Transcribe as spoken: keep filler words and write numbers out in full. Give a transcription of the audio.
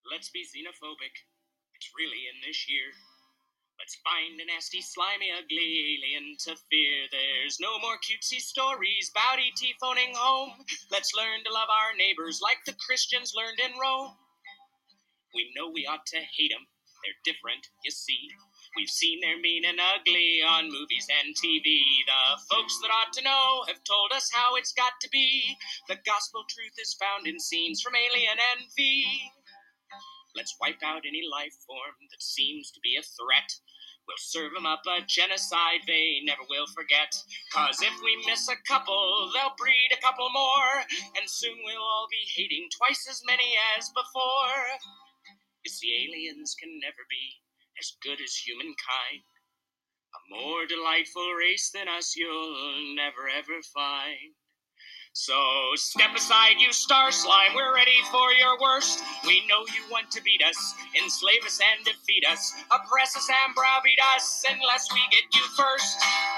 Let's be xenophobic. It's really in this year. Let's find a nasty, slimy, ugly alien to fear. There's no more cutesy stories about E T phoning home. Let's learn to love our neighbors like the Christians learned in Rome. We know we ought to hate them. They're different, you see. We've seen their mean and ugly on movies and T V. The folks that ought to know have told us how it's got to be. The gospel truth is found in scenes from Alien Envy. Let's wipe out any life form that seems to be a threat. We'll serve them up a genocide they never will forget. Cause if we miss a couple, they'll breed a couple more. And soon we'll all be hating twice as many as before. You see, aliens can never be as good as humankind. A more delightful race than us you'll never ever find. So step aside, you star slime, we're ready for your worst. We know you want to beat us, enslave us and defeat us, oppress us and browbeat us unless we get you first.